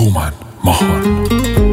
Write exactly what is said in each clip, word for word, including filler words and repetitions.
هومن ماهان.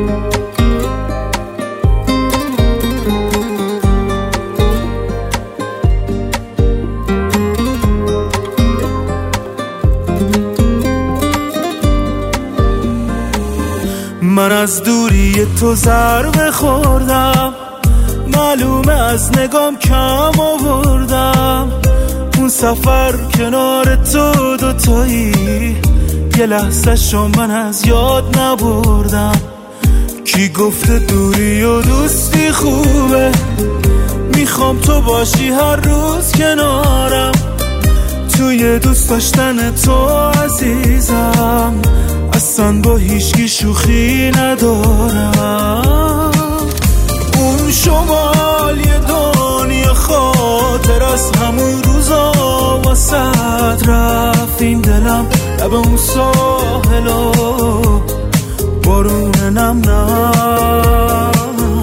من از دوری تو ضربه خوردم، معلومه از نگام کم آوردم. اون سفر کنار تو دوتایی، یه لحظه شو من از یاد نبردم. کی گفته دوری و دوستی خوبه؟ میخوام تو باشی هر روز کنارم، توی دوست داشتن تو عزیزم. اصلا با هیچکی شوخی ندارم. اون شمال یه دنیا خاطر از همون روزا واسد رفت. این دلم لب اون ساحلا بارون نم نم.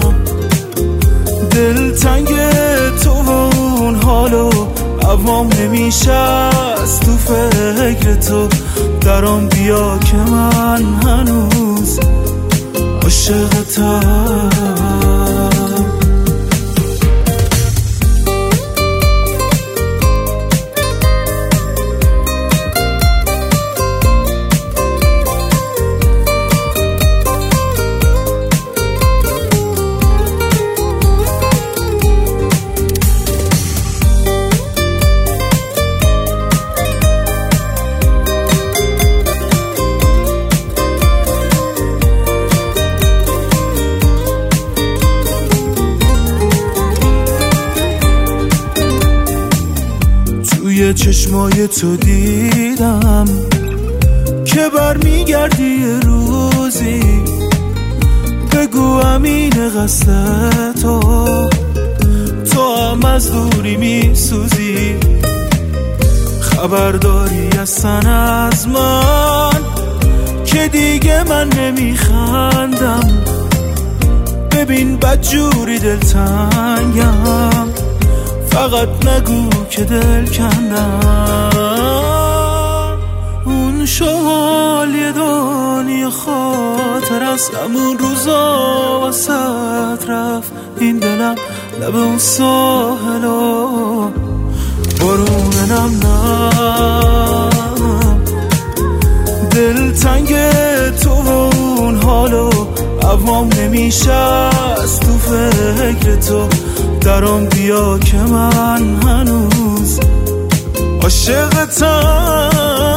دل تنگ تو و اون حالو عوام نمیشه از تو فکر تو. درام بیا که من هنوز عاشقتم. توی چشمای تو دیدم که برمیگردی یه روزی. بگو امین قصد تو، تو هم از دوری میسوزی. خبرداری اصلا از من که دیگه من نمیخندم. ببین بدجوری دلتنگم، فقط نگو که دل کندم. اون شمال یه دنیا خاطر از همون روزا واسد رفت. این دلم لب اون ساحلا بارون نم نم. دل تنگ تو و اون حالو عوام نمیشه از تو فکر تو. درام بیا که من هنوز عاشقتم.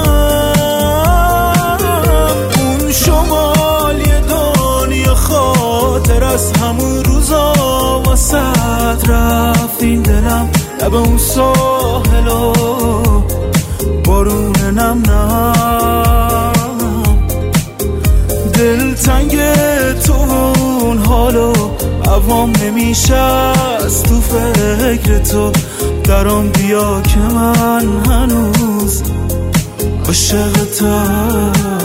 اون شمال یه دنیا خاطر از همون روزا واسد رفت. این دلم لب اون ساحلا بارون نم نم. دل تنگ تو و اون حالو عوام نمیشه از تو فکر تو. درام بیا که من هنوز عاشقتم.